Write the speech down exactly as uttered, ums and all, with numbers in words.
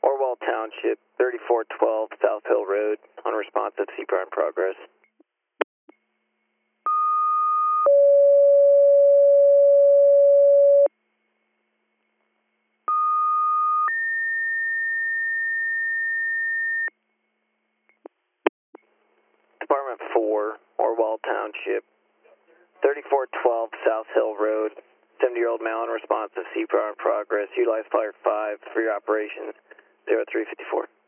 Orwell Township, thirty-four twelve South Hill Road, unresponsive, C P R in progress. Department four, Orwell Township, thirty-four twelve South Hill Road, seventy-year-old male unresponsive, C P R in progress. Utilize Flyer five for your operations, zero three fifty-four.